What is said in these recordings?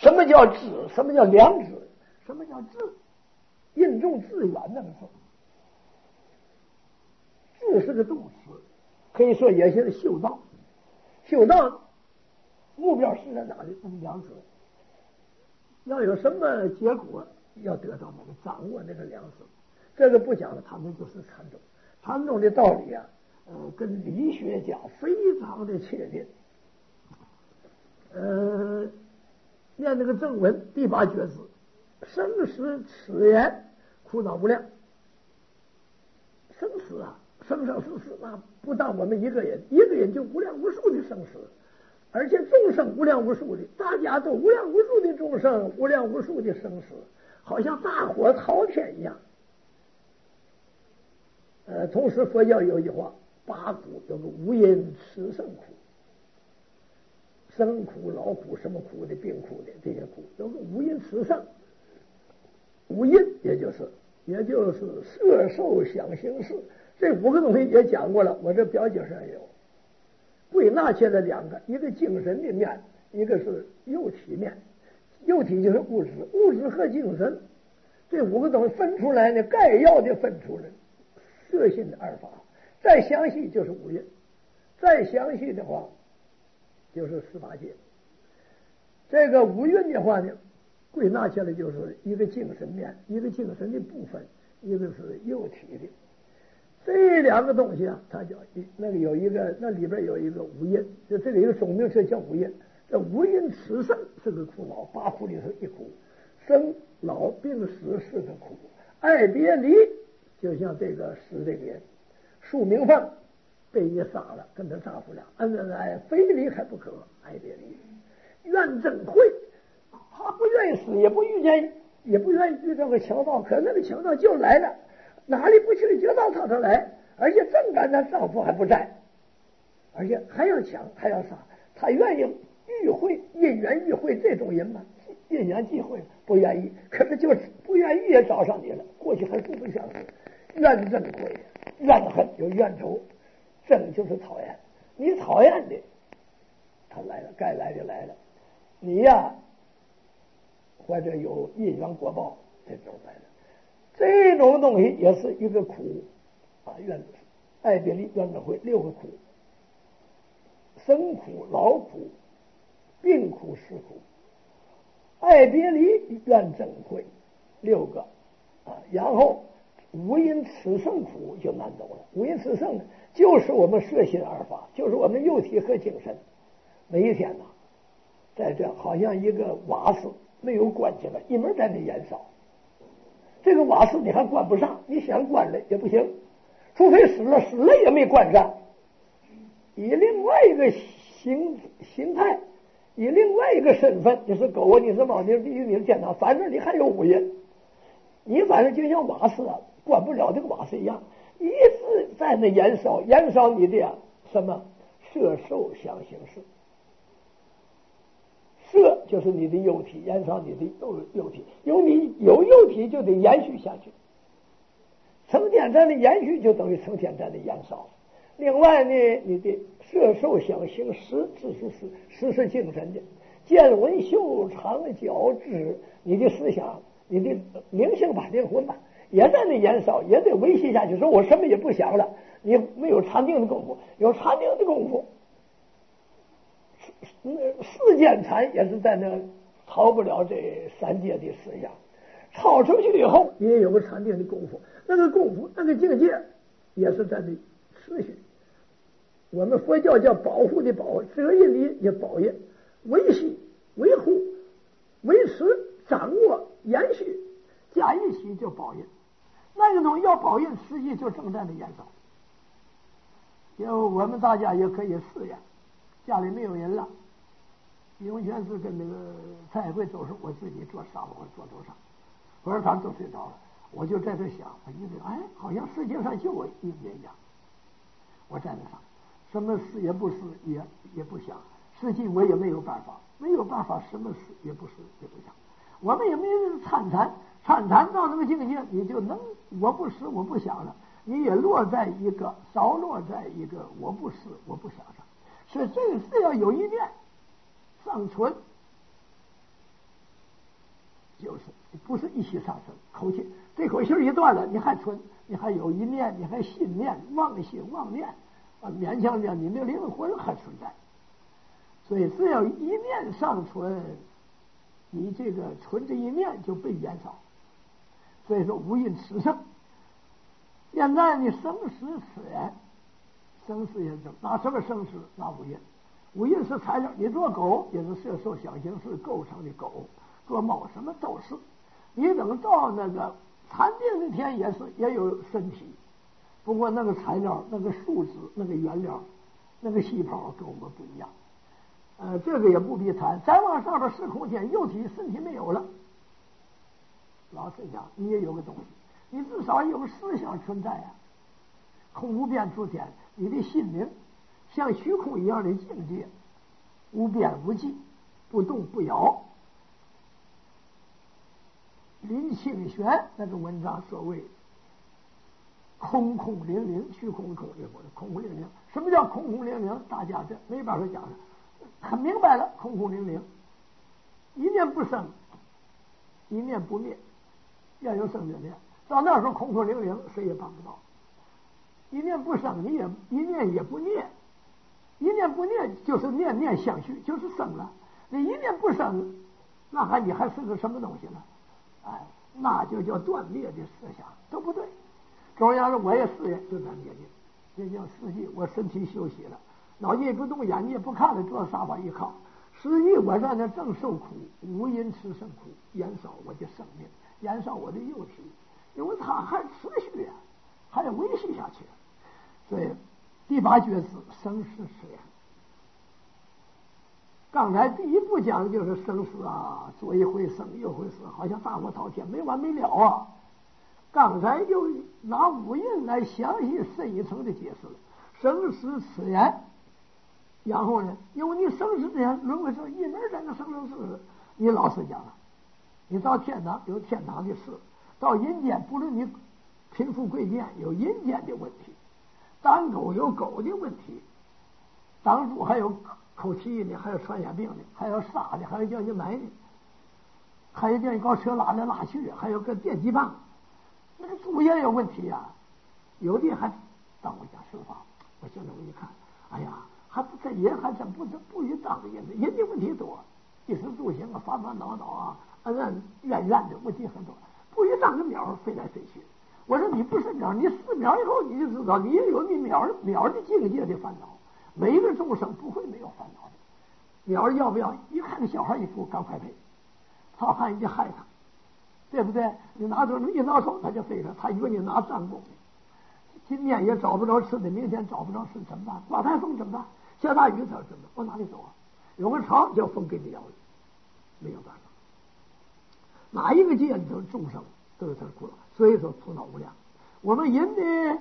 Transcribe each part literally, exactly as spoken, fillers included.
什么叫知？什么叫良知？什么叫智？印重致远那个字，智是个动词，可以说也是修道。修道目标是在哪里？那么良知，要有什么结果，要得到那个掌握那个良知。这个不讲了，他们就是禅宗。禅宗的道理啊，呃，跟理学家非常的确定。呃，念那个正文第八觉字，生死此言苦恼无量。生死啊，生生死死，那不但我们一个人，一个人就无量无数的生死，而且众生无量无数的，大家都无量无数的众生，无量无数的生死，好像大火滔天一样。呃，同时佛教有一句话，八苦有个无因此生苦，生苦、老苦、什么苦的、病苦的这些苦，有个无因此生。无因也就是也就是色受想行识，这五个东西也讲过了，我这表姐上也有。归纳起来两个，一个精神的面，一个是肉体面。肉体就是物质，物质和精神这五个东西分出来呢，概要的分出来，色心的二法。再详细就是五蕴，再详细的话就是十八界。这个五蕴的话呢，归纳起来就是一个精神面，一个精神的部分，一个是肉体的。这两个东西啊，它叫那个有一个，那里边有一个五蕴，就这个一个总名词叫五蕴。这五蕴此生是个苦恼，八苦里是一苦，生老病死是个苦，爱别离就像这个死这个人，树明凤被你杀了，跟他丈夫俩恩恩爱，非离还不可，爱别离。怨憎会，他不愿意死，也不遇见，也不愿意遇到个强盗，可那个强盗就来了，哪里不去就到他这来，而且正赶她丈夫还不在，而且还要抢还要杀，她愿意遇会因缘遇会这种人吗？因缘际会不愿意，可是就是不愿意也找上你了，过去还互不相识。怨憎会，怨恨有怨仇，憎就是讨厌，你讨厌的他来了，该来的来了，你呀或者有因缘果报这种来了，这种东西也是一个苦啊，怨爱别离怨憎会六个苦，生苦老苦病苦死苦，爱别离怨憎会六个啊，然后无因此生苦就难懂了。无因此生呢，就是我们色心二法，就是我们肉体和精神。每一天呢，在这好像一个瓦斯没有关起来，一门在那燃烧。这个瓦斯你还关不上，你想关了也不行，除非死了，死了也没关上。以另外一个形形态，以另外一个身份，你是狗啊，你是猫，你是鱼，你是天堂，反正你还有五蕴，你反正就像瓦斯啊，关不了这个瓦斯一样，一直在那燃烧，燃烧你的、啊、什么色受想行识。色就是你的肉体，燃烧你的肉肉体，有你有肉体就得延续下去，成天在那延续就等于成天在那燃烧。另外呢，你的色受想行识，知识是识是精神的，见闻嗅尝觉知，你的思想，你的灵性吧，灵魂吧，也在那燃烧，也得维系下去。说我什么也不想了，你没有禅定的功夫，有禅定的功夫，世间禅也是在那逃不了这三界的思想，超出去以后也有个禅定的功夫，那个功夫那个境界也是在那持续。我们佛教叫保护的保，责任的也保业，维系、维护、维持、掌握、延续，加一起就保业。那个东西要保业，实际就正在那燃烧。因为我们大家也可以试验，家里没有人了，永泉是跟那个蔡慧都是我自己坐沙发或者坐头上，或者他都睡着了，我就在这想，我一直哎，好像世界上就我一人一样，我在那上。什么事也不是，也也不想，实际我也没有办法，没有办法，什么事也不是，也不想。我们也没有参禅，参禅到那个境界，你就能我不是，我不想了，你也落在一个少落在一个我不是，我不想上。所以这个是要有一念尚存， 就是，不是一息上升，口气这口气一断了，你还存，你还有一念，你还信念、妄心、妄念啊，勉强着你的灵魂还存在。所以只要一念尚存，你这个存这一念就被减少。所以说无因此生。现在你生死此言，生死也生，拿什么生死？拿无因。无因是材料，你做狗也是色受想行识构成的狗，做猫什么都是。你等到那个禅定的天也是也有身体，不过那个材料、那个树脂、那个原料、那个细胞跟我们不一样。呃，这个也不必谈。再往上边是空间，肉体身体没有了。老实讲，你也有个东西，你至少有个思想存在啊。空无边诸天，你的心灵像虚空一样的境界，无边无际，不动不摇。林清玄那个文章所谓空空灵灵，虚空空灵空空灵灵。什么叫空空灵灵？大家这没办法讲了，很明白了。空空灵灵，一念不生，一念不灭，要有生灭念。到那时候空空灵灵，谁也办不到。一念不生，你也一念也不念，一念不念就是念念相续，就是生了。你一念不生，那还你还是个什么东西呢？哎，那就叫断灭的思想，都不对。中央说我也试验，就断灭的，这叫实际。我身体休息了，脑筋也不动，眼睛也不看了，坐沙发一靠，实际我在那正受苦，无因此生苦，延烧我的生命，延烧我的幼体，因为它还持续啊，还要维系下去。所以第八觉知生死此言。刚才第一步讲的就是生死啊，左一回生，右回死，好像大火滔天，没完没了啊。刚才又拿五印来详细深一层的解释了生死此言。然后呢，因为你生死之言轮回是一门在那生生死死，你老实讲了，你到天堂有天堂的事，到阴间不论你贫富贵贱有阴间的问题，当狗有狗的问题，当猪还有口气呢，还有传染病呢，还有杀的，还有叫你买的，还有叫你搞车拉来拉去，还有个电击棒，那个猪也有问题呀、啊。有的还当我讲实话，我现在我一看，哎呀，还不这人还真不不与当的人，人的问题多，衣食住行啊，烦烦恼恼啊，恩恩怨怨的问题很多，不与当个鸟飞来飞去。我说你不是鸟，你四秒以后你就知道，你也有你鸟鸟的境界的烦恼。每一个众生不会没有烦恼的。鸟要不要一看小孩一哭，赶快飞，好汉一就害他，对不对？你拿着一挠手他就飞了，他以为你拿战功呢。今天也找不着吃的，明天找不着吃怎么办？刮台风怎么办？下大雨怎么办？往哪里走啊？有个巢叫风给你咬了，没有办法。哪一个界里头众生都有他的苦恼，所以说苦恼无量。我们人呢，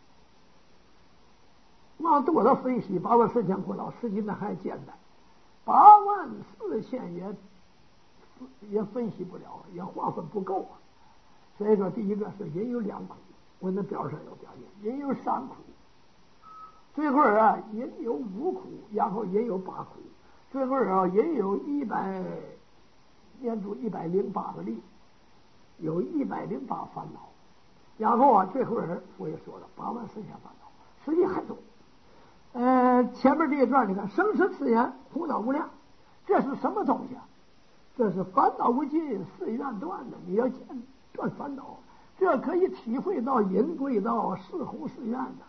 往多了分析八万四千苦恼，实际那还简单，八万四千也也分析不了，也划分不够啊。所以说，第一个是人有两苦，我那表上有表现，人有三苦，最后啊，人有五苦，然后人有八苦，最后啊，人有一百念出一百零八个力，有一百零八烦恼。然后啊，最后人我也说了，八万四千烦恼，实际很多。呃，前面这一段你看，生死此言，苦恼无量，这是什么东西啊？这是烦恼无尽，誓愿断的。你要断烦恼，这可以体会到隐归到是弘誓愿的。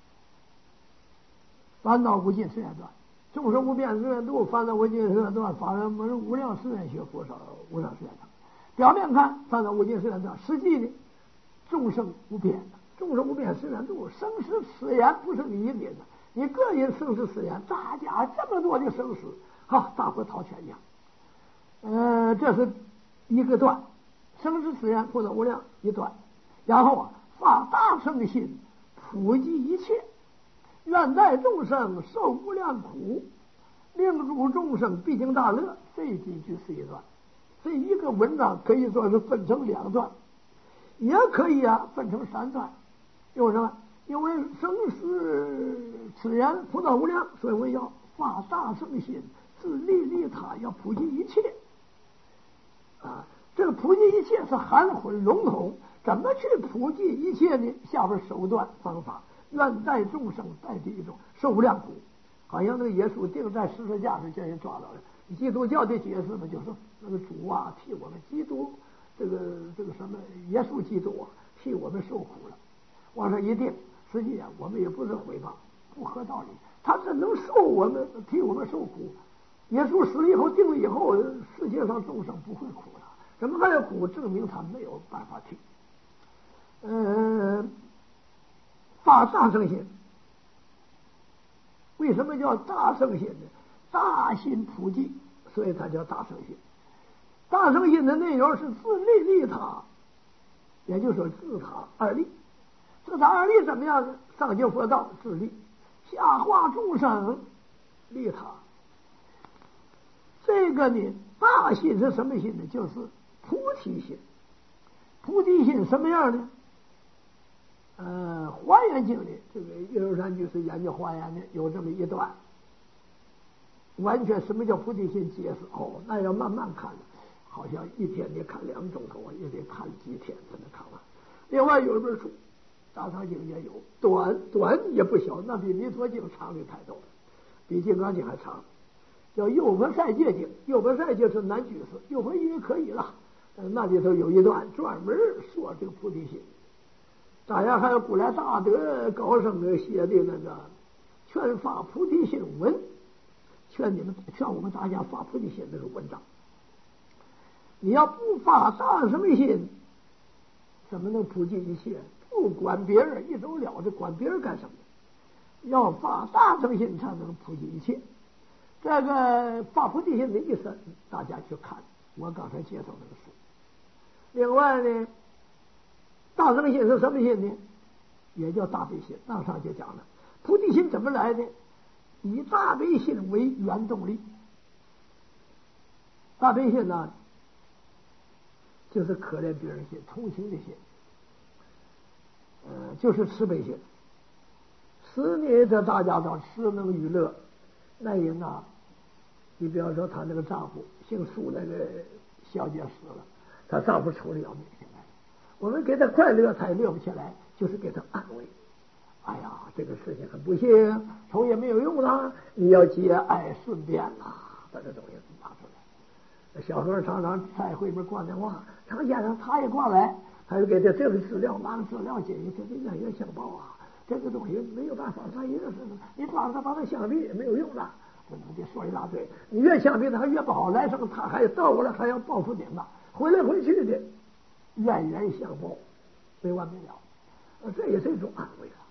烦恼无尽，誓愿断；众生无边，誓愿度；烦恼无尽，誓愿断；法人门无量，誓愿学；佛少无量，誓愿成。表面看烦恼无尽，誓愿断，实际呢？众生无边，众生无边，誓愿度。生死此言不是你一人的，你个人生死此言，大家这么多的生死，哈，大火滔天一样。呃，这是一个段，生死此言苦恼无量一段，然后啊，发大乘心，普济一切，愿代众生受无量苦，令诸众生毕竟大乐。这几句是一段，这一个文章可以说是分成两段。也可以啊，分成三段。因为什么？因为生死此言苦恼无量，所以我要发大乘心，自利利他，要普及一切。啊，这个普及也是含混笼统，怎么去普及一切呢？下边手段方法，愿代众生代替一种受无量苦。好像那个耶稣钉在十字架上，叫人抓到了。基督教的解释呢，就是那个主啊，替我们基督这个这个什么耶稣基督啊，替我们受苦了。往上一定，实际上我们也不是诽谤，不合道理。他是能受我们替我们受苦。耶稣死了以后，定了以后，世界上众生不会苦了。怎么还要苦？证明他没有办法替。嗯、呃，发大乘心。为什么叫大乘心呢？大心普济，所以它叫大乘心。大乘心的内容是自利利他，也就是说自他二利。自他二利怎么样呢？上求佛道自利，下化众生利他。这个呢，大心是什么心呢？就是菩提心。菩提心什么样呢？呃，华严经里，这个叶如山居士研究华严的有这么一段，完全什么叫菩提心解释哦，那要慢慢看了，好像一天得看两钟头，也得看几天才能看完。另外有一本书，大藏经也有，短短也不小，那比弥陀经长的太多了，比金刚经还长，叫右佛赛戒经。右佛赛戒是男居士，右佛也可以了，那里头有一段专门说这个菩提心。当然还有古来大德高僧写的那个劝发菩提心文，劝你们劝我们大家发菩提心那个文章。你要不发大什么心，怎么能普及一切？不管别人一走了之，管别人干什么？要发大乘心才能普及一切。这个发菩提心的意思，大家去看我刚才介绍那个书。另外呢，大乘心是什么心呢？也叫大悲心。当上就讲了，菩提心怎么来的？以大悲心为原动力。大悲心呢，就是可怜别人心、同情的心，呃，就是慈悲心。慈呢，这大家都慈能娱乐。那人啊，你比方说她那个丈夫姓苏，那个小姐死了，她丈夫愁的要命。我们给他快乐，他也乐不起来，就是给他安慰。哎呀，这个事情很不幸，愁也没有用了，你要节哀顺变啦，把这东西拿出来。小和尚常常在会里面挂电话，常见上他也挂来，他就给他这个资料那个资料解释，这个冤冤相报啊，这个东西没有办法，他一个是你抓他把他相逼也没有用的，这东西说一大堆，你越相逼他还越不好，来生他还倒过来还要报复你呢，回来回去的。冤冤相报，没完没了，这也是一种安慰了。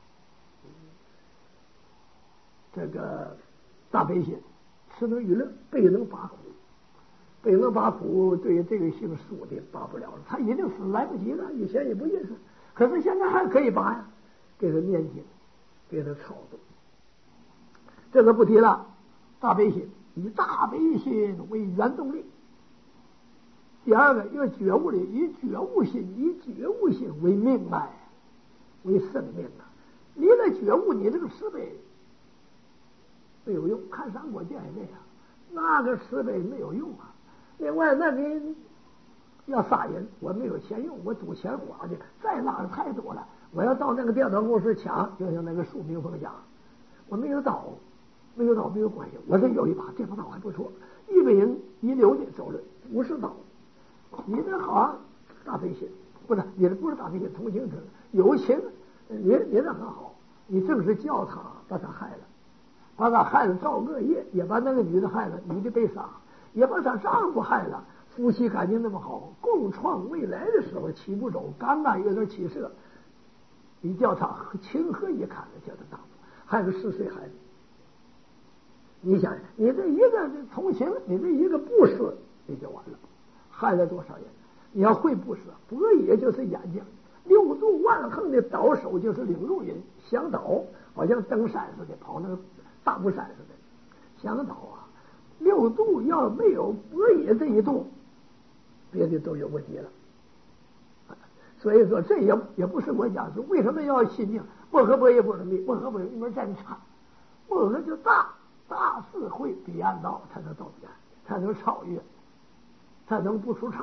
这个大悲心，慈能娱乐，悲能拔苦，悲能拔苦，对于这个姓苏的拔不了了，他已经死来不及了，以前也不认识，可是现在还可以拔呀，给他念经，给他操作。这个不提了，大悲心，以大悲心为原动力。第二个，要觉悟的，以觉悟心，以觉悟心为命脉，为生命啊！你的觉悟，你这个慈悲没有用，看三国见也这样，那个慈悲没有用啊。另外，那你要杀人，我没有钱用，我赌钱花去，再拉的太多了。我要到那个电脑公司抢，就像那个苏明峰讲，我没有刀，没有刀没有关系，我这有一把，这把刀还不错，一个人一流的走了五十刀。你这好大悲心，不是你这不是大悲心，同情心有情，你你这很好，你正是叫他把他害了，把他害了造恶业，也把那个女的害了，女的被杀，也把她丈夫害了，夫妻感情那么好，共创未来的时候起不走，刚刚有点起色，你叫他情何以堪的，叫他丈夫害个四岁孩子，你想你这一个同情，你这一个不是，你就完了。害了多少人？你要会布施，博也就是眼睛，六度万横的导手就是领路人，向导好像登山似的，跑那个大步山似的，向导啊，六度要没有博也这一度，别的都有问题了。所以说这也也不是我讲说为什么要心境，漠河博也不容易，漠河博一门真差，漠河就大大智慧彼岸道才能到彼岸，才能超越。才能不出差，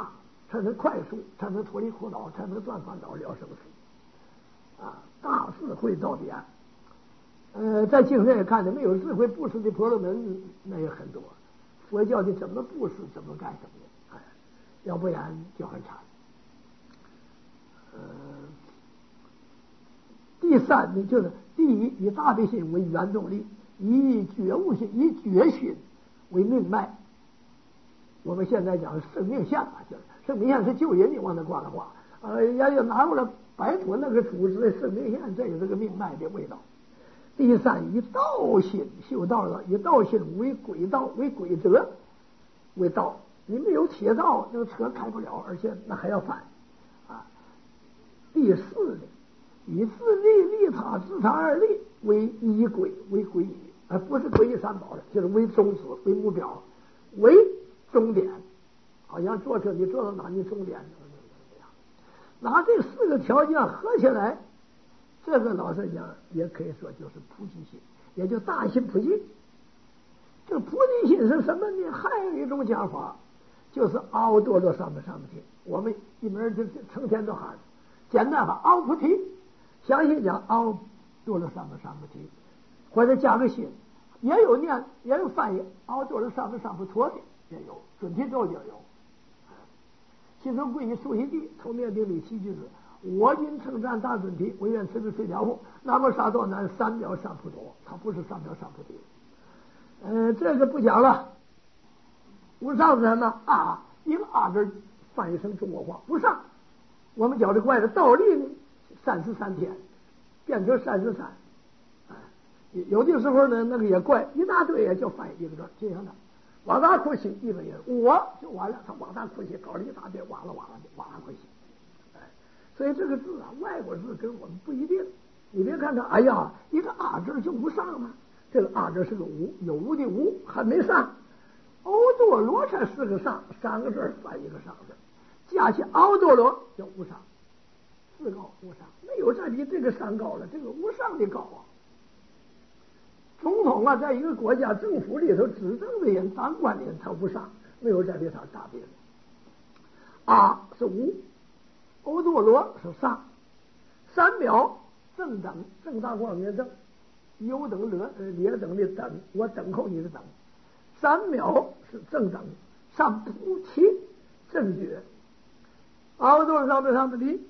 才能快速，才能脱离苦恼，才能断烦恼了生死。啊，大智慧到底啊！呃，在经上也看的，没有智慧布施的婆罗门那也很多。佛教的怎么布施，怎么干什么的，哎，要不然就很惨。呃，第三呢，就是第一，以大悲心为原动力，以觉悟心、以觉心为命脉。我们现在讲生命线吧，就是生命线是救人的，往那挂了挂，呃，也就拿过来摆脱那个组织的生命线，这也是个命脉的味道。第三，以道心修道了，以道心为轨道，为轨则，为道。你没有铁道，那个车开不了，而且那还要翻啊。第四呢，以自利利他自他二利为依轨，为归依，而不是皈依三宝的，就是为宗旨、为目标、为终点。好像坐车，你坐到哪，你终点拿这四个条件合起来，这个老实讲也可以说就是菩提心，也就大心菩提。这个菩提心是什么呢？还有一种讲法，就是阿耨多罗三藐三菩提。我们一门就成天都喊，简单法阿菩提，详细讲阿耨多罗三藐三菩提，或者加个心，也有念，也有翻译阿耨多罗三藐三菩陀的，也有准提咒也有。其中归于出席地，从灭定里七句子，我今称赞大准提，唯愿慈悲垂疗护。南无沙多南三藐三菩陀，它不是三藐三菩提。呃，这个不讲了。无上是什么啊？一个啊字翻译成中国话，无上。我们讲的怪的倒立呢，三十三天变成三十三。有的时候呢，那个也怪，一大堆也叫翻译一个字，这样的。瓦达库西一个人，我就完了。他瓦达库西搞了一大堆，瓦了瓦了的瓦达库西。哎，所以这个字啊，外国字跟我们不一定。你别看它，哎呀，一个啊字就无上嘛。这个啊字是个无，有无的无，还没上。欧多罗才四个上，三个字翻一个上字，加起欧多罗叫无上，四高无上，没有再比这个上高了，这个无上的高啊。总统啊，在一个国家政府里头执政的人、当官的人，他无上，没有在比他大的。啊是无，欧多罗是上，三秒正等，正大光明正，优等乐呃劣等的等，我等候你的等。三秒是正等，上菩提正觉，阿多上面上的离，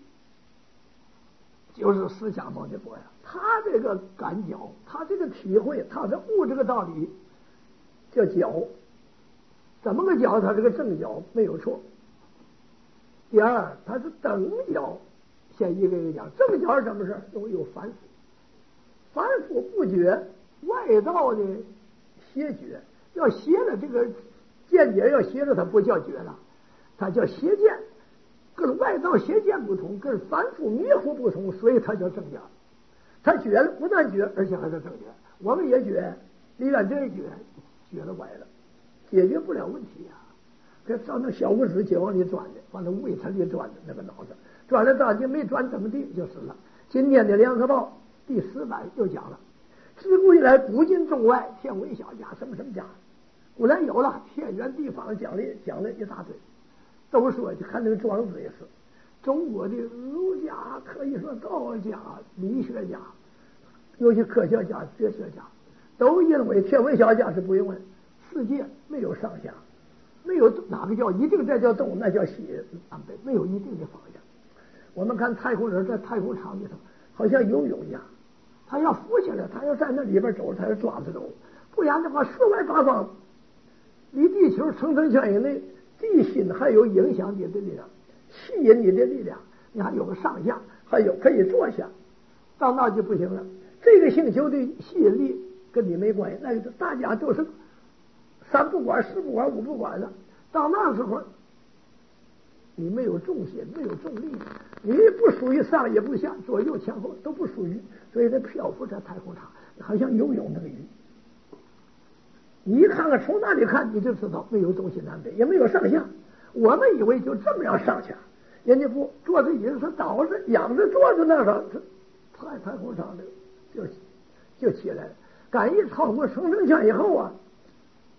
就是释迦牟尼佛呀。他这个感觉，他这个体会，他是悟这个道理，叫觉。怎么个觉？他这个正觉没有错。第二，他是等觉，先一个一个讲。正觉是什么事？都有反腐，反腐不觉，外道的邪觉，要邪了这个见解要邪了，它不叫觉了，它叫邪见，跟外道邪见不同，跟反腐迷糊不同，所以它叫正觉。他觉了，不但觉，而且还是正觉。我们也觉，离了这一觉，觉了歪了，解决不了问题呀、啊。这照那小拇指就往里钻的，往那胃层里钻的那个脑子，转了大筋没转怎么地就死了。今天的联合报第十版又讲了，自古以来古今中外天文小家什么什么家，古来有了天圆地方讲了讲了一大堆，都说就看那个庄子也是。中国的儒家可以说道家、理学家，尤其科学家、哲学家，都认为天文小家是不用问，世界没有上下，没有哪个叫一定这叫东，那叫西南北，没有一定的方向。我们看太空人在太空舱里头，好像游泳一样，他要浮起来，他要在那里边走，他要抓着走，不然的话四外八方，离地球层层圈以内，地心还有影响你的力量。吸引你的力量，你还有个上下，还有可以坐下，到那就不行了。这个星球的吸引力跟你没关系，那个大家都是三不管、四不管、五不管了。到那时候，你没有重心，没有重力，你不属于上也不下，左右前后都不属于，所以它漂浮在太空上，好像游泳那个鱼。你一看看，从那里看你就知道，没有东西南北，也没有上下。我们以为就这么样上去，人家不坐着椅子是倒着仰着坐着那个太太空上的就就起来了。赶一超过层层圈以后啊，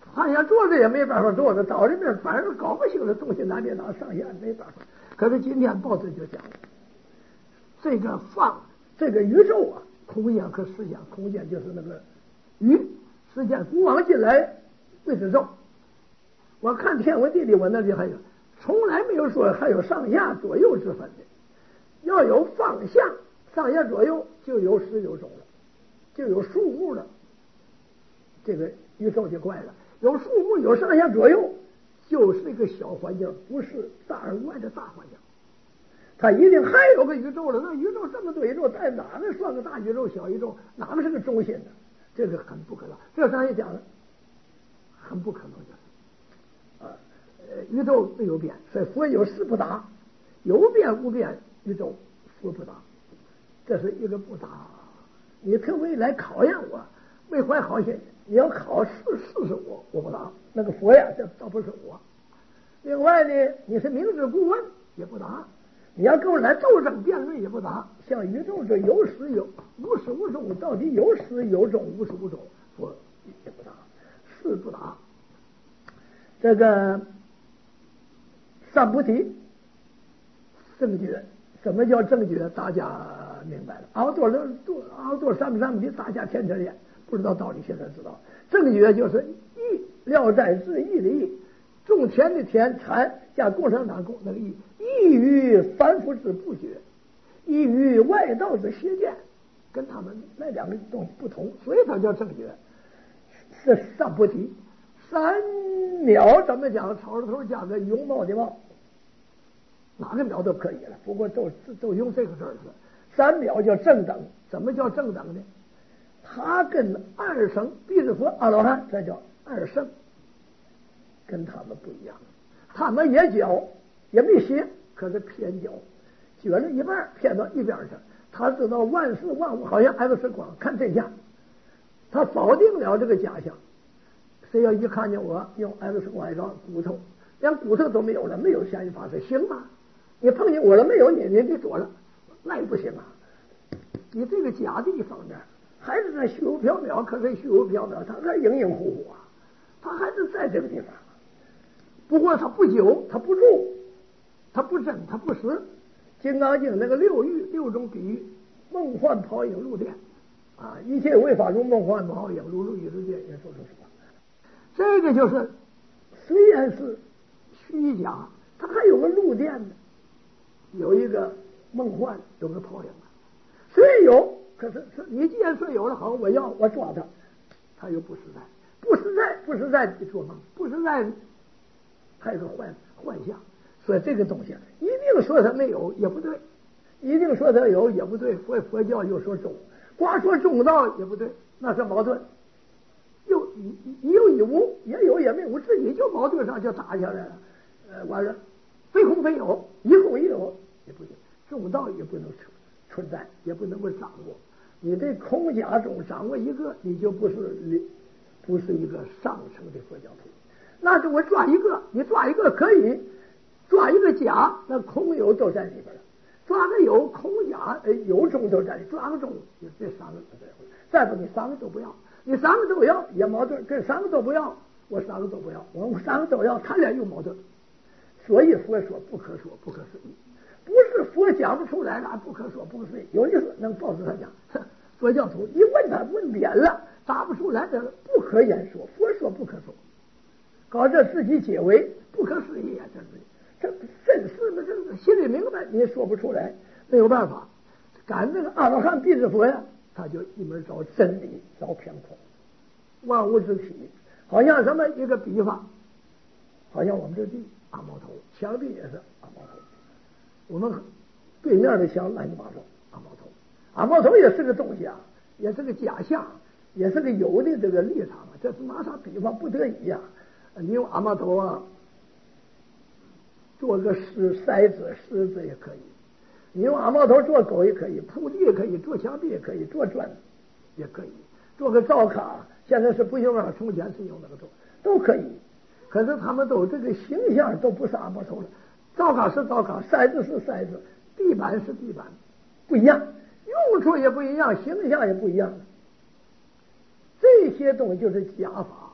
他想坐着也没办法坐着，到这边反正高兴的东西难别哪上下没办法。可是今天报纸就讲了，这个放这个宇宙啊，空间和时间，空间就是那个宇，时间古往今来未知宙。我看天文地理我那里还有，从来没有说还有上下左右之分的，要有方向，上下左右就有时有钟了，就有数目了，这个宇宙就怪了。有数目有上下左右，就是一个小环境，不是大而无外的大环境。它一定还有个宇宙了，那宇宙这么多宇宙，在哪个算个大宇宙小宇宙，哪个是个中心呢？这个很不可能，这上也讲了，很不可能就是啊，呃，宇宙没有变，所以佛有事不达，有变无变，宇宙佛不达，这是一个不达。你特为来考验我，没怀好心，你要考试试试我，我不答。那个佛呀，这倒不是我。另外呢，你是明知故问也不答，你要跟我来斗争辩论也不答。像宇宙这有始有无始无终，到底有始有终无始无终，佛也不答，是不答。这个三菩提正觉，什么叫正觉？大家明白了。熬多少多熬多少三三菩提，大家天天练，不知道道理，现在知道。正觉就是义，聊斋志异的义，种田的田，禅加共产党共那个义，异于凡夫之不觉，异于外道之邪见，跟他们那两个东西不同，所以它叫正觉。是三菩提。三藐怎么讲？草字头加个容貌的貌，哪个藐都可以了，不过都都用这个字儿是。三藐叫正等，怎么叫正等呢？他跟二圣必是佛阿罗汉，这叫二圣，跟他们不一样。他们也教，也没写，可是偏教，学了一半偏到一边去。他知道万事万物好像 X 光看真相，他否定了这个假象。谁要一看见我用 X 光一照骨头，连骨头都没有了，没有嫌疑发生，行吗？你碰见我了没有？你你你躲了，那也不行啊！你这个假的一方面，还是在虚无缥缈，可是虚无缥缈，它还影影乎乎啊，它还是在这个地方。不过它不久，它不住，它不真，它不实。《金刚经》那个六欲六种比喻，梦幻泡影露电啊，一切为法如梦幻泡影如露亦如电，也说出什么？这个就是虽然是虚假，它还有个露电的，有一个梦幻，有个泡影。虽然有，可是你既然说有了，好，我要我抓它，它又不实在，不实在，不实在你做梦，不实在，它有个幻幻象。所以这个东西一定说它没有也不对，一定说它有也不对。佛佛教又说中，光说中道也不对，那是矛盾。又一有一无，也有也没有，自己就矛盾上就打下来了。呃，完了，非空非有，一空一有也不行，中道也不能存存在，也不能够掌握。你对空假中掌握一个，你就不是不是一个上乘的佛教徒。那是我抓一个，你抓一个可以，抓一个假，那空有都在里边了。抓个有空假，呃，有中都在里，抓个中，你这三个不在乎。再不，你三个都不要。你三个都要也矛盾，这三个都不要，我三个都不要，我三个都要，他俩又矛盾。所以佛说不可说不可思议，不是佛讲不出来了，不可说不可思议。有意思，能告诉他讲，佛教徒一问他问扁了，答不出来的不可言说，佛说不可说，搞这自己解围不可思议啊！这是这真是的，这心里明白，你也说不出来，没有办法。赶这个阿罗汉必是佛呀。他就一门找真理，找偏空，万物之体，好像什么一个比方，好像我们这地阿毛头，墙壁也是阿毛头，我们对面的墙乱七八糟阿毛头，阿毛头也是个东西啊，也是个假象，也是个有的这个立场啊，这是拿啥比方不得已呀、啊？你用阿毛头啊，做个狮筛子狮子也可以。你用阿毛头做狗也可以，铺地也可以，做墙壁也可以，做砖也可以，做个灶卡，现在是不用了，从前是用那个做，都可以。可是他们都这个形象都不是阿毛头了，灶卡是灶卡，筛子是筛子，地板是地板，不一样，用处也不一样，形象也不一样。这些东西就是假法，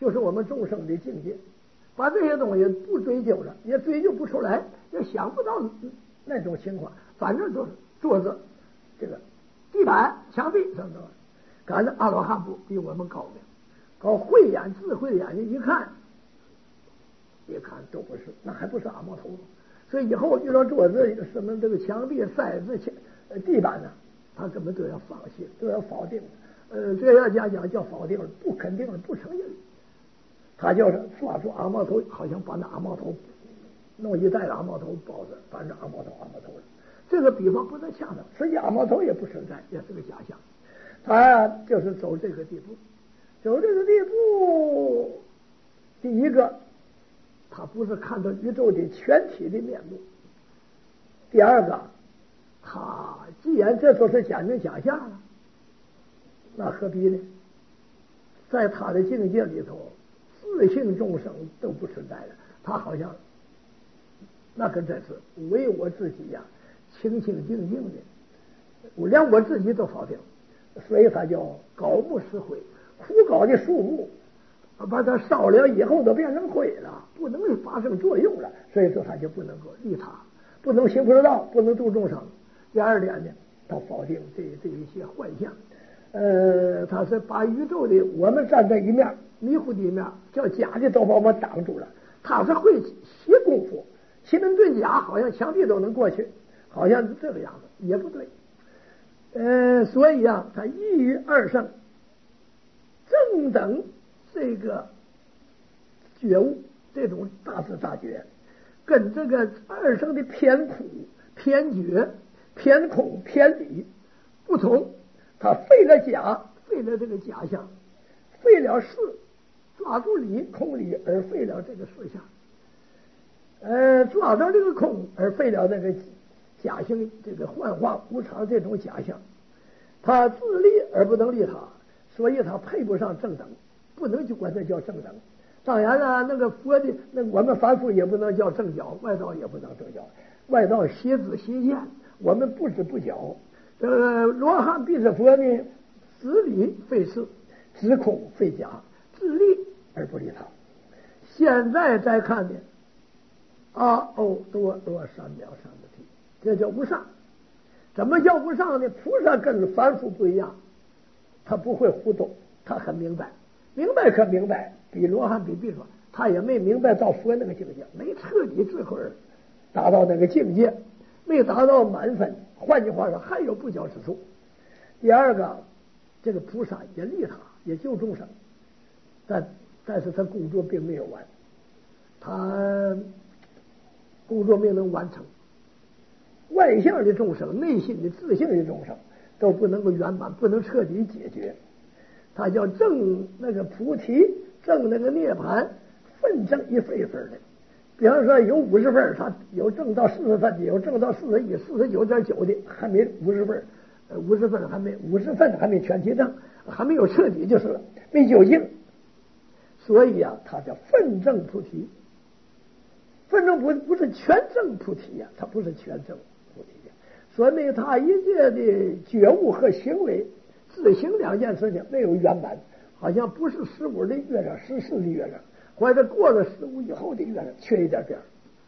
就是我们众生的境界。把这些东西不追究了，也追究不出来，也想不到那种情况。反正就是桌子、这个地板、墙壁什么的，赶着阿罗汉部比我们高明，搞慧眼智慧的眼睛一看，一看都不是，那还不是阿毛头吗？所以以后遇到桌子、什么这个墙壁、塞子、墙、地板呢，他根本都要放弃，都要否定。呃，这要讲讲叫否定了，不肯定了，不承认。他就是抓住阿毛头，好像把那阿毛头弄一袋阿毛头包着，反正阿毛头阿毛头了。这个比方不能恰当，实际阿毛头也不存在，也是个假象。他就是走这个地步，走这个地步。第一个，他不是看到宇宙的全体的面目；第二个，他既然这都是假名假象了，那何必呢？在他的境界里头，自性众生都不存在了，他好像那可真是唯我自己呀、啊，清清静静的，我连我自己都否定，所以他叫槁木石灰，枯槁的树木，把它烧了以后都变成灰了，不能发生作用了，所以说他就不能够利他，不能行菩萨道，不能度众生。第二点呢，他否定这这一些幻象。呃，他是把宇宙的我们站在一面迷糊的一面，叫假的都把我们挡住了。他是会写功夫，奇门遁甲，好像墙壁都能过去，好像是这个样子，也不对。呃，所以啊，他一于二圣正等这个觉悟，这种大智大觉，跟这个二圣的偏苦、偏觉、偏空、偏理不同。他废了假，废了这个假象，废了事，抓住理空理而废了这个事项，呃，抓到这个空而废了那个假性，这个幻化无常这种假象。他自立而不能利他，所以他配不上正等，不能就管这叫正等。当然了，那个佛的那我们凡夫也不能叫正教，外道也不能正教，外道邪知邪见，我们不知不觉。这个罗汉必是佛呢，自理废事，自空废假，自利而不利他。现在再看呢，阿耨多罗三藐三菩提，这叫无上。怎么叫无上呢？菩萨跟凡夫不一样，他不会糊涂，他很明白，明白可明白，比罗汉比比说，他也没明白到佛那个境界，没彻底智慧达到那个境界，没达到满分。换句话说，还有不教之处。第二个，这个菩萨也利他，也救众生，但但是他工作并没有完，他工作没能完成。外向的众生、内心的自性的众生都不能够圆满，不能彻底解决。他叫证那个菩提，证那个涅槃，分证一份一份的。比方说有五十分，他有挣到四十分的，有挣到四十一、四十九点九的，还没五十分，呃，五十分还没五十分还没全体证，还没有彻底就是了，没究竟。所以啊，他叫分证菩提。分证不不是全证菩提呀、啊，他不是全证菩提呀、啊。说明他一切的觉悟和行为、自行两件事情没有圆满，好像不是十五的月亮，十四的月亮。或者过了十五以后的月亮缺一点点，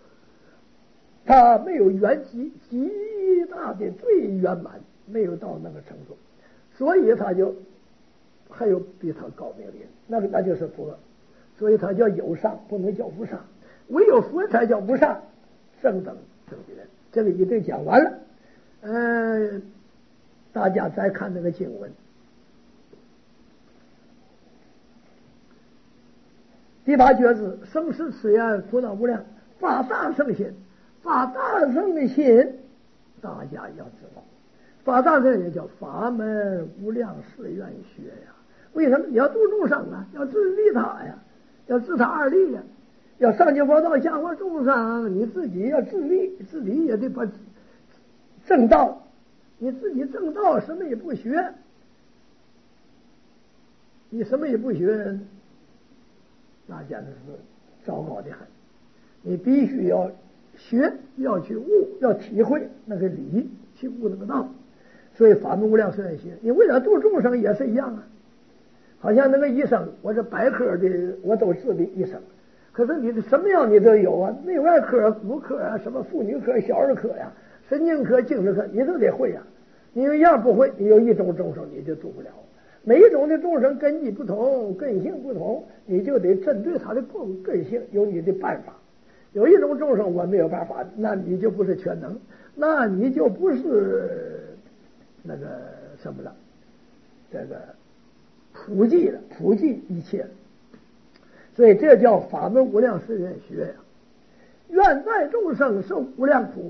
他没有圆极极大的最圆满，没有到那个程度，所以他就还有比他高明的人，那个那就是佛，所以他叫有上，不能叫无上，唯有佛才叫无上，正等正的人。这个已经讲完了，嗯、呃，大家再看那个经文。第八觉知，生死此言苦恼无量，发大圣心，发大圣的心，大家要知道，发大圣也叫法门无量誓愿学呀。为什么你要度众生啊？要自利他呀，要自他二利呀，要上求佛道，下化众生，你自己要自利，自理也得把正道，你自己正道什么也不学，你什么也不学。那简直是糟糕的很，你必须要学，要去悟，要体会那个理，去悟那个道。所以法门无量誓愿学，你为了度众生也是一样啊。 好像那个医生，我这百科的我都治的医生，可是你的什么样你都有啊，内外科、骨科啊，什么妇女科、小儿科呀、神经科、精神科，你都得会呀、啊。你有一样不会，你有一种众生你就做不了。每一种的众生根基不同，根性不同，你就得针对他的根根性有你的办法。有一种众生我没有办法，那你就不是全能，那你就不是那个什么了，这个普济了，普济一切。所以这叫法门无量誓愿学呀，愿代众生受无量苦，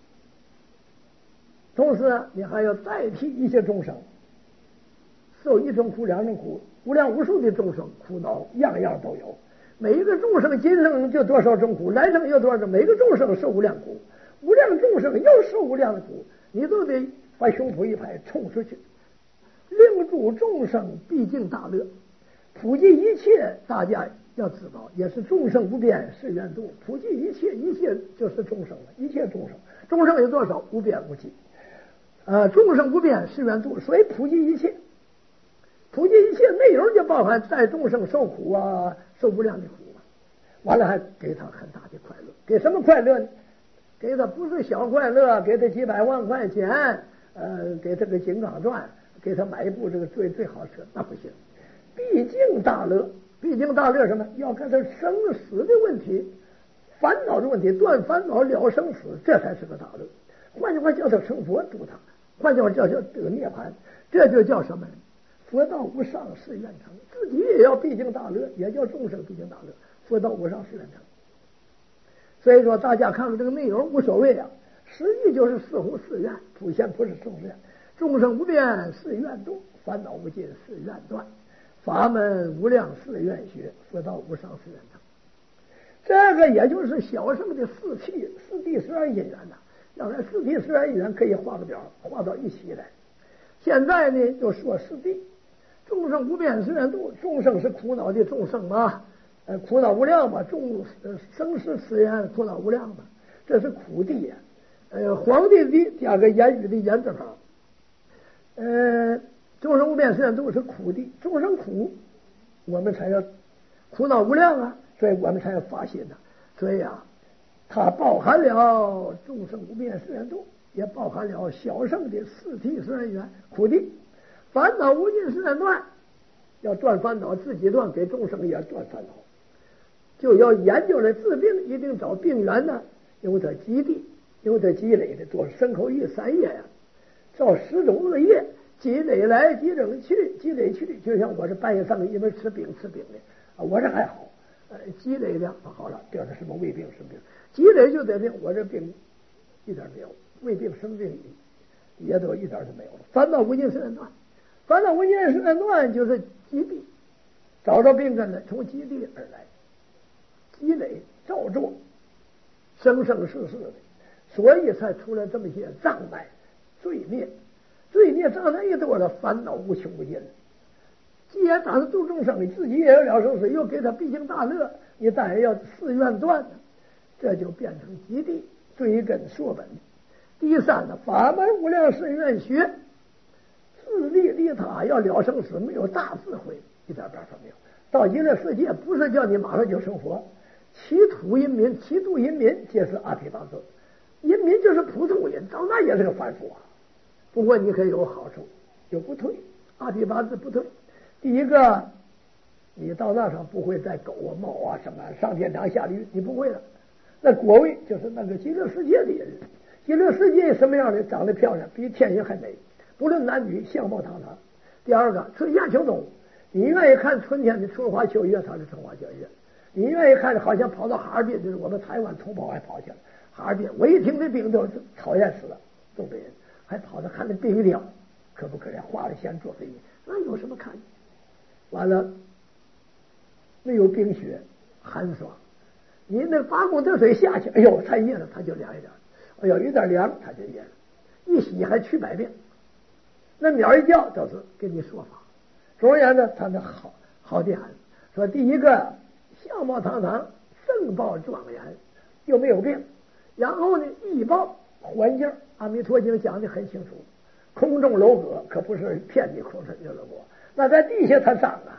同时你还要代替一些众生受一种苦两种苦，无量无数的众生苦恼样样都有。每一个众生今生就多少种苦，来生有多少，每个众生受无量苦，无量众生又受无量的苦，你都得把胸脯一拍冲出去，令诸众生毕竟大乐，普济一切。大家要知道，也是众生无边誓愿度，普济一切，一切就是众生了，一切众生，众生有多少？无边无际，呃，众生无边誓愿度，所以普济一切。普济一切内容就包含在众生受苦啊，受无量的苦啊，完了还给他很大的快乐。给什么快乐呢？给他不是小快乐，给他几百万块钱，呃，给他个金刚钻，给他买一部这个最最好车，那不行。毕竟大乐，毕竟大乐什么？要看他生死的问题，烦恼的问题，断烦恼了生死，这才是个大乐。换句话叫他成佛度他，换句话叫叫得涅槃，这就叫什么？佛道无上誓愿成，自己也要毕竟大乐，也叫众生毕竟大乐。佛道无上誓愿成。所以说大家看看这个内容无所谓啊，实际就是四弘誓愿，普贤不是众愿，众生无边誓愿度，烦恼无尽誓愿断，法门无量誓愿学，佛道无上誓愿成。这个也就是小乘的四谛四谛十二因缘呐。要来四谛十二因缘可以画个表，画到一起来。现在呢就说四谛。众生无边誓愿度，众生是苦恼的众生嘛，呃，苦恼无量嘛，众呃生死此言苦恼无量嘛，这是苦谛呀。呃，皇帝的帝加个言语的言字旁，呃，众生无边誓愿度是苦谛，众生苦，我们才要苦恼无量啊，所以我们才要发心呐、啊。所以啊，它包含了众生无边誓愿度，也包含了小乘的四谛十二因缘苦谛。烦恼无尽誓愿断，要断烦恼，自己断，给众生也断烦恼。就要研究来治病，一定找病源呢，有它基地，有它积累的，做身口意三业呀、啊，照十种恶业积累来，积累去，积累去。就像我这半夜上个因为吃饼吃饼的啊，我这还好，呃，积累量好了，得了什么胃病什么病，积累就得病，我这病一点没有，胃病生病也都一点都没有了。烦恼无尽誓愿断。烦恼无尽誓愿断就是基地，找着病根了，从基地而来，积累造作，生生世世的，所以才出了这么些障碍、罪孽。罪孽障碍一多了，烦恼无穷无尽了。既然打算度众生，你自己也有了生死，又给他毕竟大乐，你当然要誓愿断了，这就变成基地，追根溯本。第三呢，法门无量誓愿学。自利利他，要了生死，没有大智慧，一点办法没有。到极乐世界不是叫你马上就成佛，其土因民，其度因民，皆是阿毗达致。因民就是普通人，到那也是个凡夫啊。不过你可以有好处，有不退，阿毗达致不退。第一个，你到那上不会再狗啊、猫啊什么上天堂下地狱，你不会了。那果位就是那个极乐世界的人，极乐世界什么样的？长得漂亮，比天人还美。不论男女，相貌堂堂。第二个，春夏秋冬，你愿意看春天的春花秋月，它是春花秋月；你愿意看，好像跑到哈尔滨，就是我们台湾同胞还跑去了哈尔滨。我一听这冰都讨厌死了，东北人还跑到看那冰雕，可不可怜？花了钱坐飞机，那有什么看？完了，没有冰雪，寒爽。你那八公德水下去，哎呦，太热了，它就凉一点；哎呦，有点凉，它就热了。一洗还去百遍。那鸟一叫都是给你说法。总而言之，他那好好的很。说第一个相貌堂堂，盛报庄严，又没有病。然后呢，易报环境，阿弥陀经讲的很清楚，空中楼阁可不是骗你空中楼阁，那在地下它脏啊，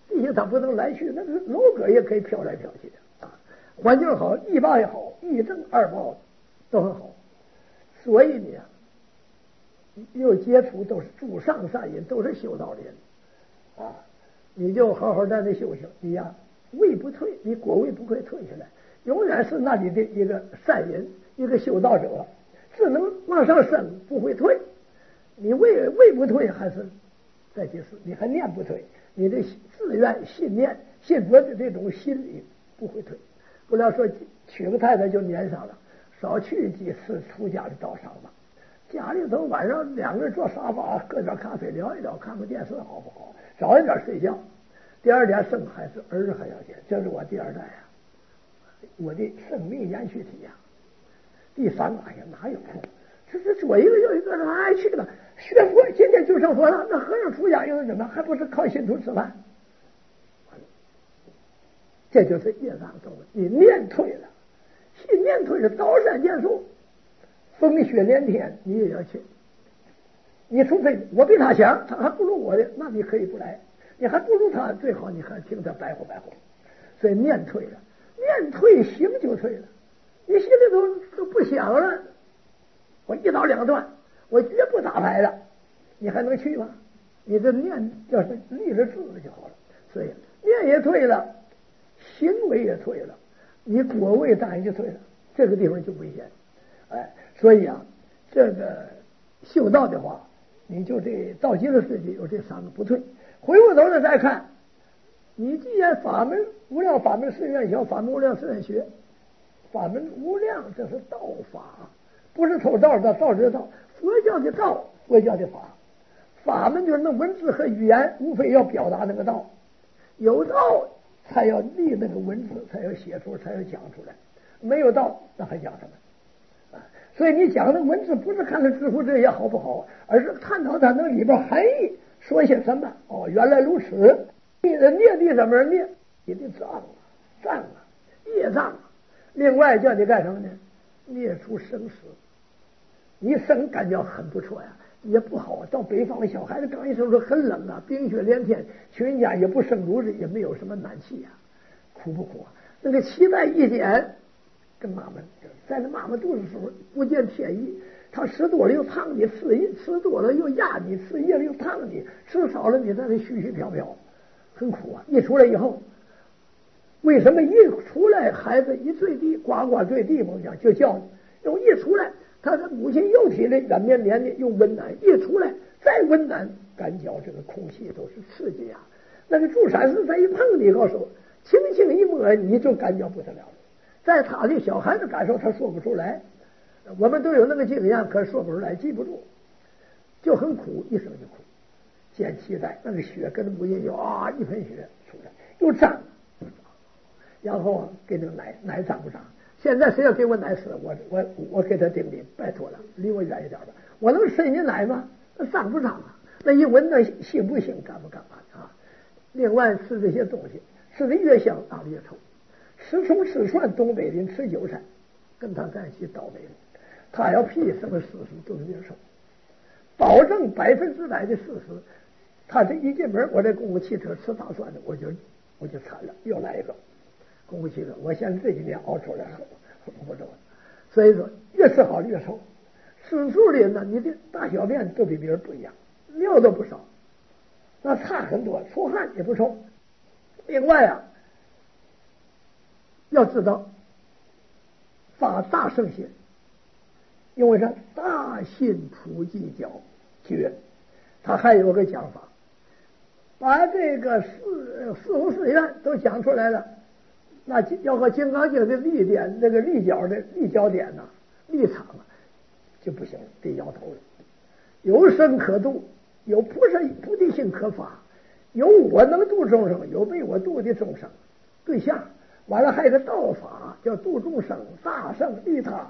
地下它不能来去，那个楼阁也可以飘来飘去的啊。环境好，一报也好，一正二报都很好。所以呢，有接触都是诸上善人，都是修道的人啊。你就好好在那修行，你呀位不退，你果位不会退下来，永远是那里的一个善人，一个修道者，只能往上升，不会退。你位位不退，还是在即是你还念不退，你的自愿信念信佛的这种心理不会退。不要说娶个太太就粘上了，少去几次出家的道上吧。家里头晚上两个人坐沙发喝点咖啡聊一聊，看看电视好不好？早一点睡觉，第二天生孩子，儿子还要紧，这是我第二代呀、啊，我的生命延续体呀、啊。第三个哎呀哪有空？这这左一个右一个，他爱去了学佛，今天就成佛了。那和尚出家又是怎么？还不是靠信徒吃饭？这就是业障重了。你念退了，信念退了，刀山剑树，风雪连天，你也要去。你除非我比他强，他还不如我的，那你可以不来。你还不如他，最好你还听他白活白活。所以念退了，念退行就退了。你心里头都不想了，我一刀两断，我绝不打牌了，你还能去吗？你这念要是立着志就好了。所以念也退了，行为也退了，你果位当然就退了，这个地方就危险。哎，所以啊，这个修道的话，你就这到极乐世界有这三个不退。回过头来再看，你既然法门无量，法门是愿学，法门无量是愿学，法门无量这是道法，不是偷道的道是道，佛教的道，佛教的法，法门就是那文字和语言，无非要表达那个道，有道才要立那个文字，才要写出，才要讲出来，没有道那还讲什么？所以你讲的文字不是看了知乎这些好不好，而是看到它那里边含义说些什么。哦，原来如此。你的业力怎么灭？你的障啊，障啊，业障啊。另外叫你干什么呢？灭除生死。你生感觉很不错呀，也不好。到北方的小孩子刚一生说很冷啊，冰雪连天，全家也不生炉子，也没有什么暖气呀、啊，苦不苦啊？那个脐带一剪，跟妈妈在那妈妈肚子时候不见天意，他吃多了又烫你，吃一吃多了又压你，吃夜了又烫你，吃少了你在那絮絮飘飘，很苦啊！一出来以后，为什么一出来孩子一坠地，呱呱坠地梦想就叫你？又一出来，他的母亲幼体里软绵绵的又温暖，一出来再温暖，感觉这个空气都是刺激啊！那个助产士再一碰你，告诉我，轻轻一摸你就感觉不得了了。在他的小孩子感受，他说不出来。我们都有那个经验，可是说不出来，记不住，就很苦，一生就苦。剪脐带，那个血跟着母亲有啊，一盆血出来，又胀，然后给那个奶奶胀不胀？现在谁要给我奶吃，我我我给他顶礼，拜托了，离我远一点吧。我能吃你奶吗？那胀不胀啊？那一闻那腥不腥，干不干嘛啊？另外吃这些东西，吃的越香，打的越臭。吃葱吃蒜，东北人吃韭菜，跟他在一起倒霉了。他要屁什么事实都是接受，保证百分之百的事实。他这一进门，我这公共汽车吃大蒜的，我就我就惨了，又来一个公共汽车。我现在这几年熬出来了，不中。所以说越吃好越臭。吃素的人呢，你的大小便都比别人不一样，尿都不少，那差很多，出汗也不臭。另外啊，要知道发大圣心，因为是大信普济教诀，他还有个讲法，把这个四四弘誓愿都讲出来了。那要和金刚经的立点，那个立脚的立脚点呐、啊，立场啊，就不行了，得摇头了。有生可度，有菩萨菩提心可发，有我能度众生，有被我度的众生对象。完了还有个道法叫度众生，大圣利他，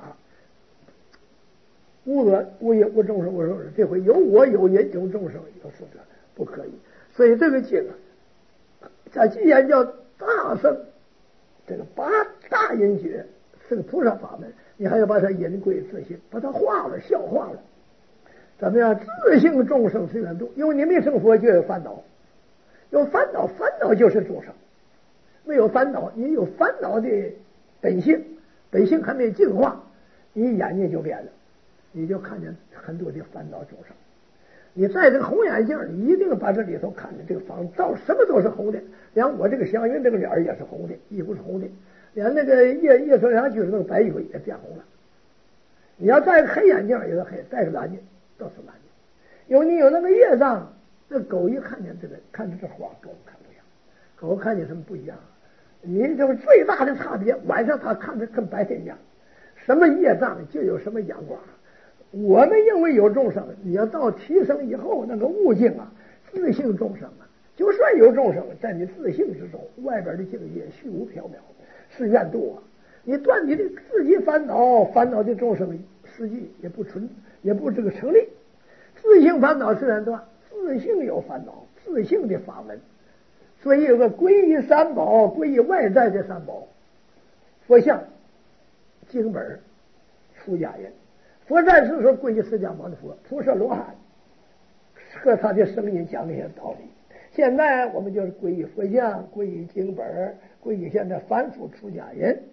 无恶无业无众生无受，这回有我有因有众生有死者，不可以。所以这个经啊，它既然叫大圣，这个八大因觉是个菩萨法门，你还要把它因归自性，把它化了消化了。怎么样？自性众生随缘度，因为你没成佛就有烦恼， 有烦恼，烦恼就是众生。没有烦恼，你有烦恼的本性，本性还没净化，你眼睛就变了，你就看见很多的烦恼众生。你戴这个红眼镜，你一定把这里头看见这个房照什么都是红的，连我这个祥云这个脸也是红的，衣服是红的，连那个叶叶春良就是那个白衣服也变红了。你要戴个黑眼镜也是黑，戴个蓝的都是蓝的。有你有那个业障，那狗一看见这个，看见这花，跟我们看不一样。狗看见什么不一样？你这个最大的差别，晚上它看着跟白天一样。什么业障就有什么阳光。我们因为有众生，你要到提升以后，那个悟境啊，自性众生啊，就算有众生，在你自性之中，外边的境界虚无缥缈，是愿度啊。你断你的自己烦恼，烦恼的众生实际也不存，也不这个成立。自性烦恼虽然断，自性有烦恼，自性的法门。所以有个皈依三宝，皈依外在的三宝，佛像、经本、出家人。佛在世说皈依释迦牟尼佛，菩萨罗汉，和他的声音讲那些道理。现在我们就是皈依佛像，皈依经本，皈依现在凡夫出家人。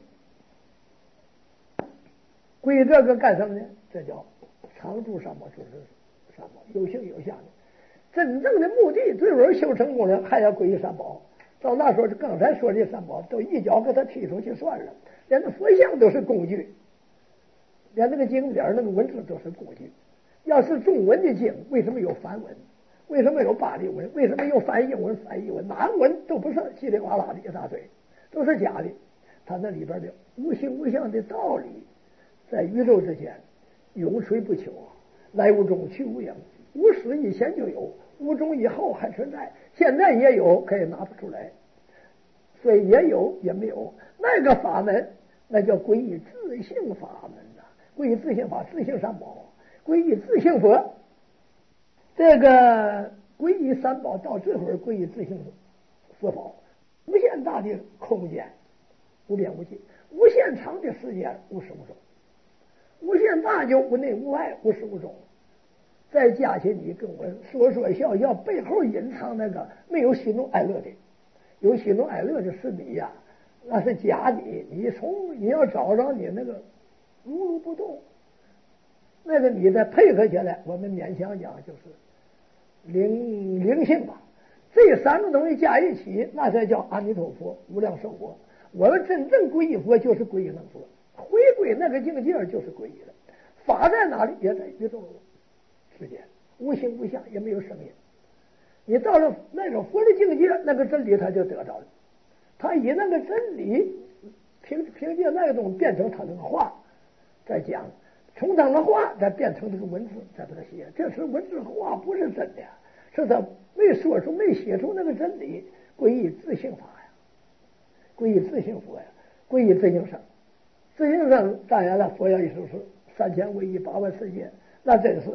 皈依这个干什么呢？这叫常住三宝，就是三宝，有形有相的。真正的目的，最后修成功了，还要皈依三宝。到那时候，刚才说的三宝都一脚给他踢出去算了，连那佛像都是工具。连那个经典那个文字都是工具。要是中文的经，为什么有梵文？为什么有巴利文？为什么有翻英文、翻译文？哪个文都不是，稀里哗啦的一大堆，都是假的。它那里边的无形无相的道理，在宇宙之间永垂不朽啊！来无中，去无影，无始以前就有，无中以后还存在，现在也有，可以拿不出来。所以也有也没有。那个法门，那叫皈依自性法门。皈依自性法，自性三宝，皈依自性佛。这个皈依三宝到最后皈依自性佛法，无限大的空间，无边无际；无限长的时间，无始无终；无限大就无内无外，无始无终。再加起你跟我说说笑笑，背后隐藏那个没有喜怒哀乐的，有喜怒哀乐的是你呀，那是假你。你从你要找着你那个。如如不动，那个你再配合起来，我们勉强讲就是灵灵性吧。这三个东西加一起，那才叫阿弥陀佛无量寿佛。我们真正皈依佛，就是皈依那佛，回归那个境界就是皈依了。法在哪里？也在宇宙之间，无形无相，也没有声音。你到了那种佛的境界，那个真理他就得着了。他以那个真理凭凭借那种变成他那个话。再讲，从他的话再变成这个文字，再把它写。这是文字和话，不是真的，是他没说出、没写出那个真理。皈依自性法呀，皈依自性佛呀，皈依自性生。自性生当然了，佛要一说是三千唯一八万世界，那真是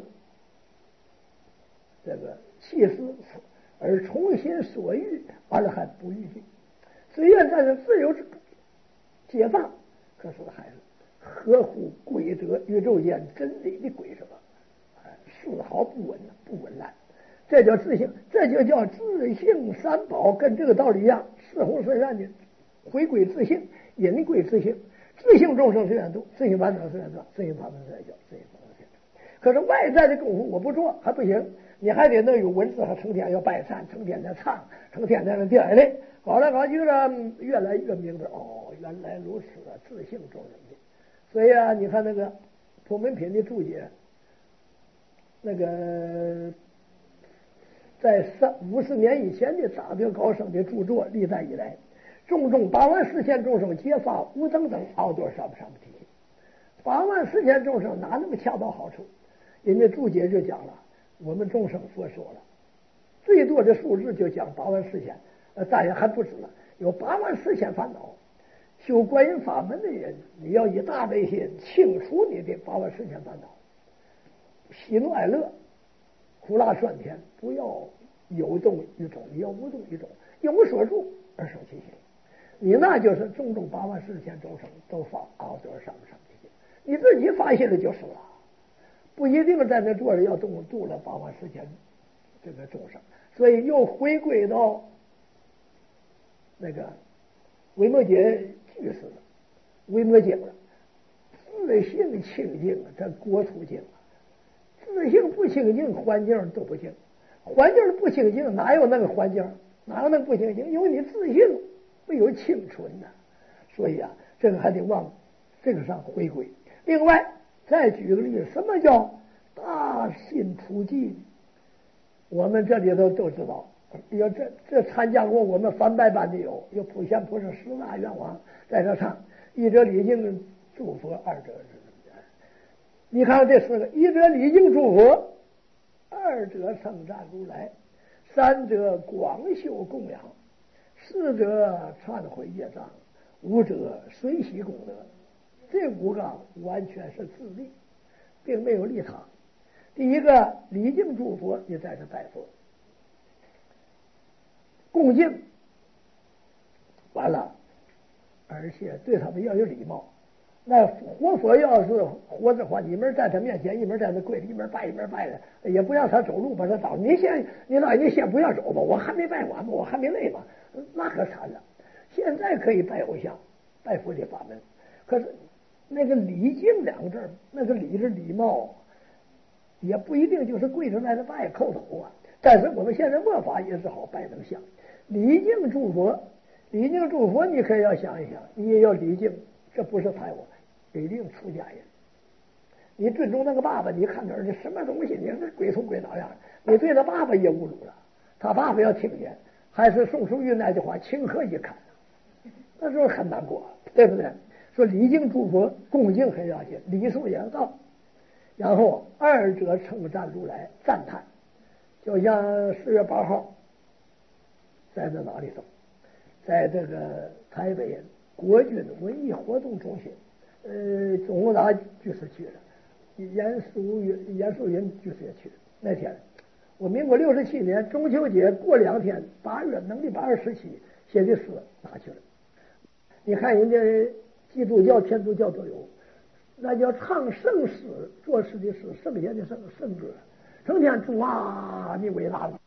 这个弃思而从心所欲，而还不欲境。虽然在这自由之解放，可是还是。合乎规则，宇宙间真理的规则，丝毫不紊不紊乱，这叫自性，这就叫自性三宝，跟这个道理一样，四弘虽然的回归自性，隐归自性，自性众生虽然多，自性烦恼虽然多，自性法门虽然小，自性法门虽然多。可是外在的功夫我不做还不行，你还得那有文字，还成天要拜忏，成天在唱，成天在那掉眼泪，搞来搞去了，越来越明白，哦，原来如此啊，自性众生的。所以啊，你看那个普门品的注解，那个在三五十年以前的大德高僧的著作，历代以来，众众八万四千众生皆发无等等奥多少不上不提。八万四千众生哪那么恰到好处？人家注解就讲了，我们众生佛说了，最多的数字就讲八万四千，呃，当然还不止了，有八万四千烦恼。修观音法门的人，你要以大悲心清除你的八万四千烦恼，喜怒哀乐、苦辣酸甜，不要有动于衷，你要无动于衷，有所住而生其心。你那就是众众八万四千众生都发奥多上不上其心，你自己发现了就是了，不一定在那坐着要动度了八万四千这个众生。所以又回归到那个维摩诘去世了，维摩诘了，自性清净，这国土净；自性不清净，环境都不净。环境不清净，哪有那个环境？哪有那个不清净？因为你自性没有清纯呐。所以啊，这个还得往这个上回归。另外，再举个例子，什么叫大心普济？我们这里头都知道，有这这参加过我们翻拜班的有，有普贤菩萨十大愿望在这唱，一者礼敬诸佛，二者你看这四个：一者礼敬诸佛，二者称赞如来，三者广修供养，四者忏悔业障，五者随喜功德。这五个完全是自利，并没有利他。第一个礼敬诸佛，你在这拜佛，恭敬，完了，而且对他们要有礼貌。那活佛要是活着话，你们在他面前，一门在那跪着，一门拜一门拜的，也不让他走路，把他挡。你先，你老你先不要走吧，我还没拜完嘛，我还没累嘛，那可惨了。现在可以拜偶像，拜佛的法门，可是那个礼敬两个字，那个礼是礼貌，也不一定就是跪着在那拜叩头啊。但是我们现在末法也是好拜那个像，礼敬诸佛，礼敬诸佛，你可以要想一想，你也要礼敬，这不是抬我。给定出家人，你尊重那个爸爸，你看他儿子什么东西，你是鬼头鬼脑样，你对他爸爸也侮辱了。他爸爸要听见，还是宋淑玉那句话，情何以堪？那时候很难过，对不对？说礼敬诸佛，恭敬很要紧，礼数也要到。然后二者称赞如来，赞叹。就像四月八号，在这哪里头，在这个台北国军文艺活动中心。呃，总共达居士去了，严肃云、严肃云居士也去了。那天，我民国六十七年中秋节过两天，八月农历八月十七写的诗拿去了。你看人家基督教、天主教都有，那叫唱圣诗，作诗的诗，圣贤的圣圣歌，成天主啊，你伟大了。